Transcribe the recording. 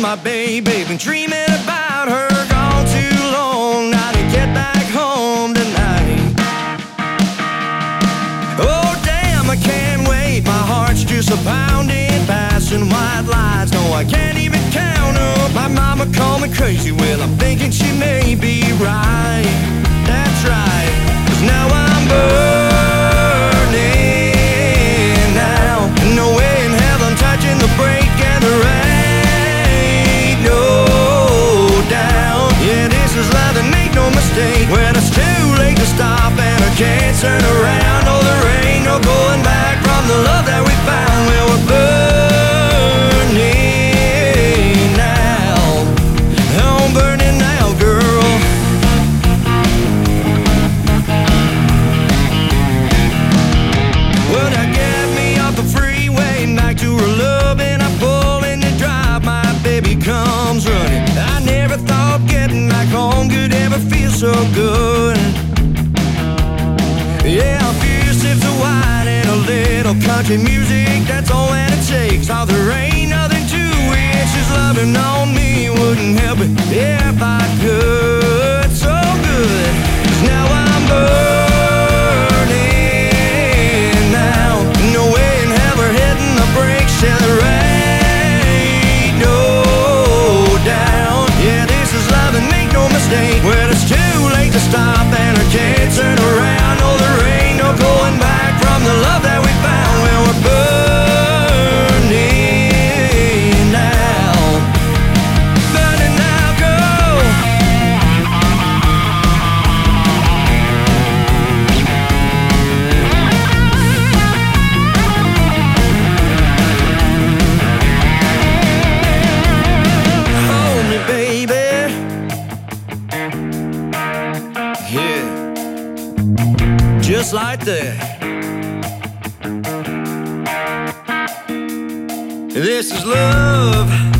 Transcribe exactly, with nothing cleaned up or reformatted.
my baby. Been dreaming about her, gone too long. Now to get back home tonight. Oh damn, I can't wait. My heart's just a pounding, passing white lights. No, I can't even count up. My mama called me crazy. Well, I'm thinking she may be right. That's right, 'cause now I'm burning now. No way in hell I'm touching the brake and the rain. No doubt. Yeah, this is love and make no mistake. When it's too late to stop and I can't turn around. Oh, there ain't no going back from the love that we found. Well, we're burning now. I'm burning now, girl. Well, now get me off the freeway and back to her love, and I pull in the drive. My baby comes running. I never thought getting back home could ever feel so good. Yeah, a few sips of wine and a little country music. That's all that it takes. Oh, there ain't nothing to it. She's loving on me, wouldn't help it if I could. So good, 'cause now I'm burning now. No way in hell we're hitting the brakes till the rain. No doubt. Yeah, this is love and make no mistake. When it's too late to stop and I can't turn around. Oh, there ain't no going back from the love that we found. Well, we're burning now. Burning now, girl. Hold me, baby. Yeah, just like that. This is love.